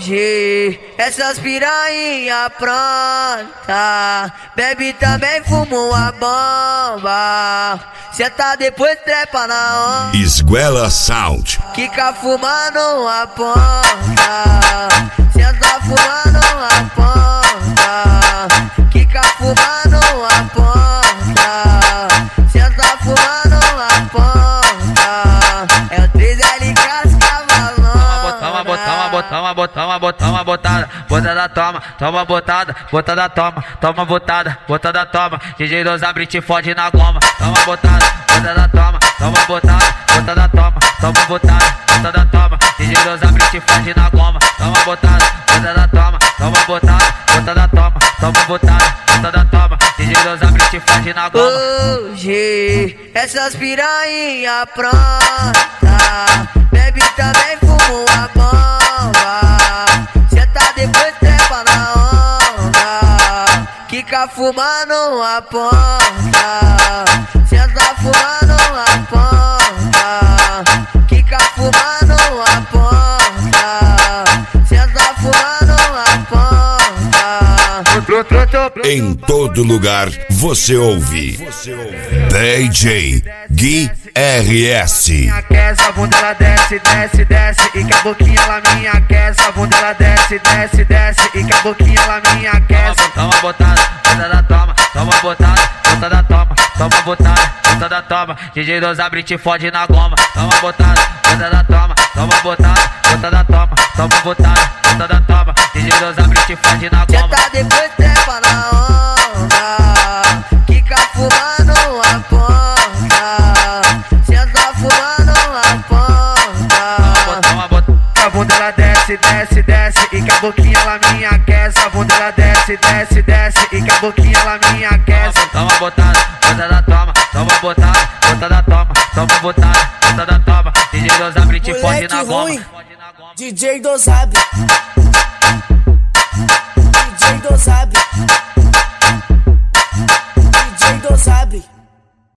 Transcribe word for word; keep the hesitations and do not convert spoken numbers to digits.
Hoje essas piranha pronta, bebe também, fuma uma bomba, senta depois trepa na onda. Esguela Sound. Quica fumando uma ponta, senta fumando uma ponta, quica fumando uma ponta, senta fumando uma ponta. É o três L cascavalona. Toma, botama, botama, botama, botama, botada, botada, toma, toma, botada, botada, toma, toma, botada, botada, toma. D J Dos abre te fode na goma, toma, botada, botada, toma, toma, botada, botada, toma, toma, botada, botada, toma. D J Dos abre te fode na goma, toma, botada, botada, toma, toma, botada, botada, toma, toma, botada, botada, toma. D J Dos abre te fode na goma. Hoje essas piranha pronta, bebe também, fuma uma bomba, senta depois trepa na onda. Quica fumando uma ponta, senta fumando uma ponta, quica fumando uma ponta, senta fumando uma ponta. Em todo lugar você ouve D J Gui R S. Aquece, a bunda ela desce, desce, desce, e que a boquinha ela me aquece. A bunda ela desce, desce, desce, e que a boquinha ela me aquece. Toma botada, botada, toma, toma botada, botada, toma, toma botada, botada, toma. D J Dos abre te fode na goma, toma botada, botada, toma, toma botada, botada, toma, toma botada, botada, toma. D J Dos abre te fode na goma. Senta depois trepa na onda, quica fumando uma ponta, senta fumando uma ponta. Toma, botama, a bunda ela desce, desce, desce, e que a boquinha ela me aquece. A bunda ela desce, desce, desce, e que a boquinha ela me aquece. Toma botada, botada, toma, toma botada, botada, toma, toma botada, botada, toma. D J Dos abre te fode na goma. D J Dos abre.